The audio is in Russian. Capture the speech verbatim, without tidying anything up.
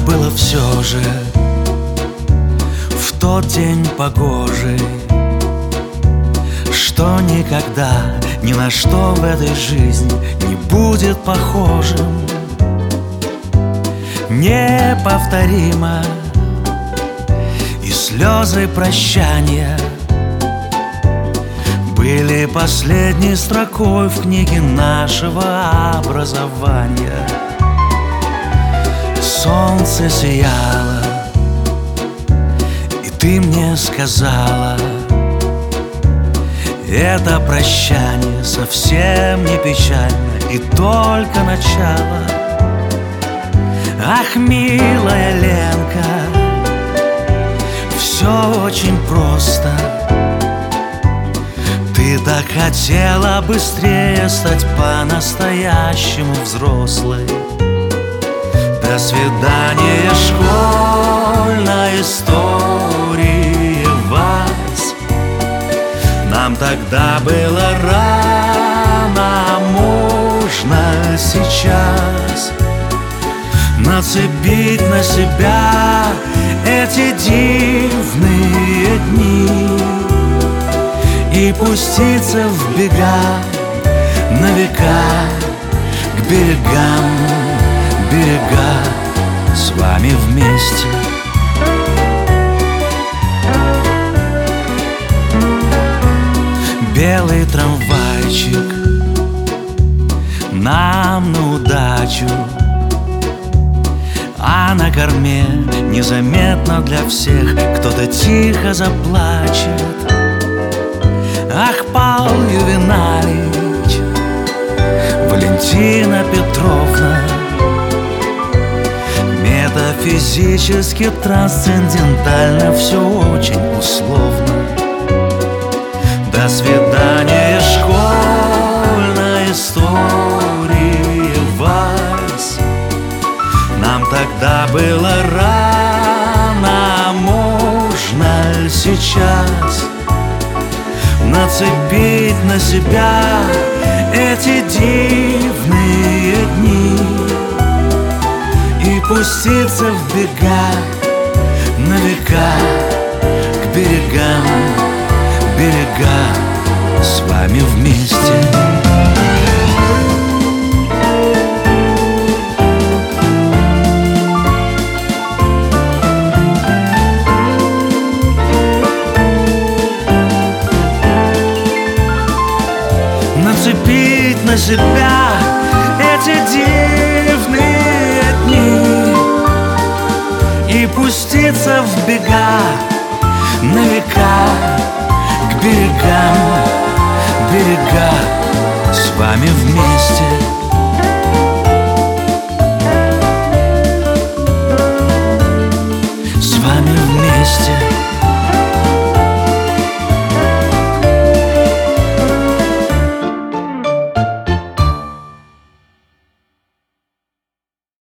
было все же в тот день погожий, что никогда ни на что в этой жизни не будет похожим. Неповторимо и слезы прощания были последней строкой в книге нашего образования. Солнце сияло, и ты мне сказала: это прощание совсем не печально и только начало. Ах, милая Ленка, все очень просто. Ты так хотела быстрее стать по-настоящему взрослой. До свидания, школьная история вас. Нам тогда было рано, а можно сейчас нацепить на себя эти дивные дни и пуститься в бега на века к берегам, берега с вами вместе. Белый трамвайчик нам на удачу, а на корме незаметно для всех кто-то тихо заплачет. Ах, Пал Ювеналич, Валентина Петровна, метафизически трансцендентально все очень условно. До свидания, школьная история вас. Нам тогда было рано, а можно сейчас нацепить на себя эти дивные дни и пуститься в бега на века к берегам, берега с вами вместе. Нацепить на себя эти дивные дни и пуститься в бега на века к берегам, берега с вами вместе. С вами вместе.